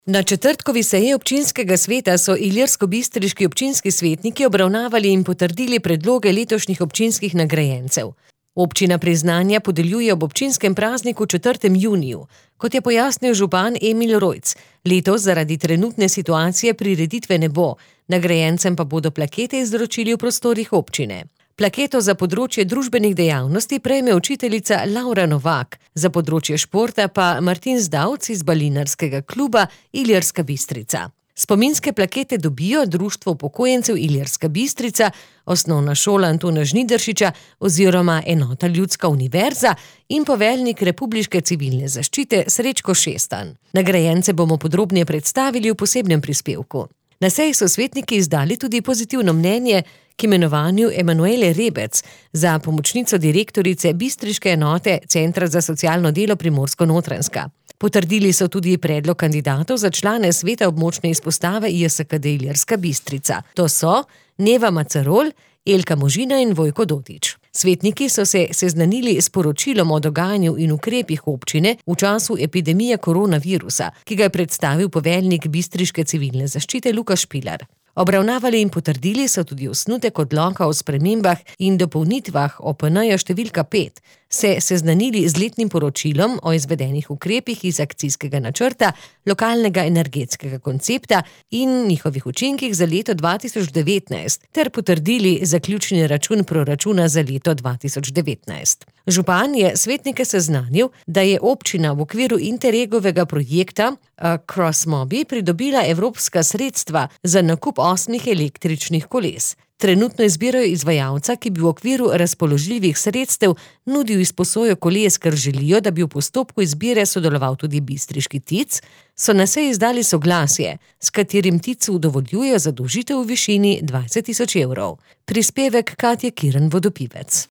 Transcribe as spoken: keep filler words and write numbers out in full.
Na četrtkovi seji občinskega sveta so ilirskobistriški občinski svetniki obravnavali in potrdili predloge letošnjih občinskih nagrajencev. Občina priznanja podeljuje ob občinskem prazniku četrtega junija. Kot je pojasnil župan Emil Rojc, letos zaradi trenutne situacije prireditve ne bo, nagrajencem pa bodo plakete izročili v prostorih občine. Plaketo za področje družbenih dejavnosti prejme učiteljica Laura Novak, za področje športa pa Martin Zdavc iz balinarskega kluba Ilirska Bistrica. Spominske plakete dobijo Društvo upokojencev Ilirska Bistrica, Osnovna šola Antona Žnidaršiča oziroma Enota Ljudska univerza in poveljnik Republiške civilne zaščite Srečko Šestan. Nagrajence bomo podrobneje predstavili v posebnem prispevku. Na seji so svetniki izdali tudi pozitivno mnenje k imenovanju Emanuele Rebec za pomočnico direktorice bistriške enote Centra za socialno delo Primorsko-Notranjska. Potrdili so tudi predlog kandidatov za člane sveta območne izpostave I S K D Ilirska Bistrica. To so Neva Macarol, Elka Možina in Vojko Dotič. Svetniki so se seznanili s poročilom o dogajanju in ukrepih občine v času epidemije koronavirusa, ki ga je predstavil poveljnik bistriške civilne zaščite Luka Špilar. Obravnavali in potrdili so tudi osnutek odloka o spremembah in dopolnitvah O P N-ja številka pet, se seznanili z letnim poročilom o izvedenih ukrepih iz akcijskega načrta lokalnega energetskega koncepta in njihovih učinkih za leto dva tisoč devetnajst ter potrdili zaključni račun proračuna za leto dva tisoč devetnajst. Župan je svetnike seznanil, da je občina v okviru Interregovega projekta Crossmobi pridobila evropska sredstva za nakup osmih električnih koles. Trenutno izbirajo izvajalca, ki bi v okviru razpoložljivih sredstev nudil izposojo koles, ker želijo, da bi v postopku izbire sodeloval tudi bistriški T I C, so na seji izdali soglasje, s katerim T I C-u dovoljujejo zadolžitev v višini dvajset tisoč evrov. Prispevek Katje Kirn Vodopivec.